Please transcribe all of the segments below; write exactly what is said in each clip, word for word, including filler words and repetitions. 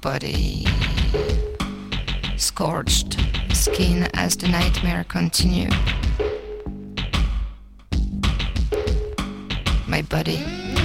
body scorched skin as the nightmare continued. My body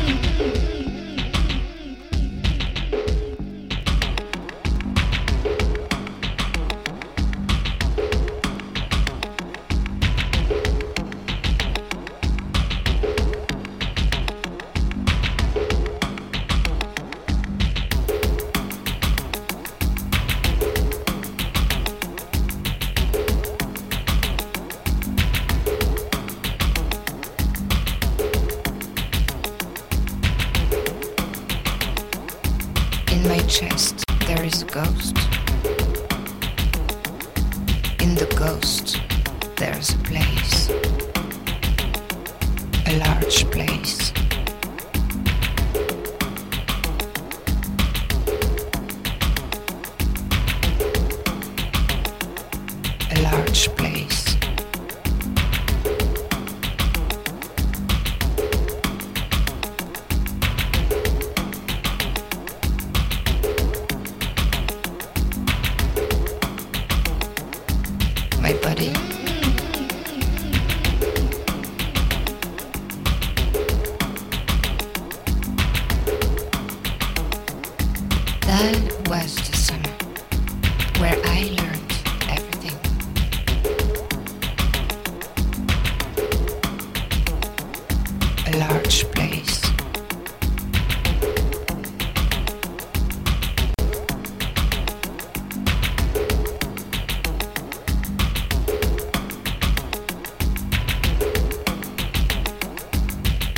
in my chest, there is a ghost. In the ghost, there's a place. A large place. A large place. My body that was the summer where I learned everything. A large place.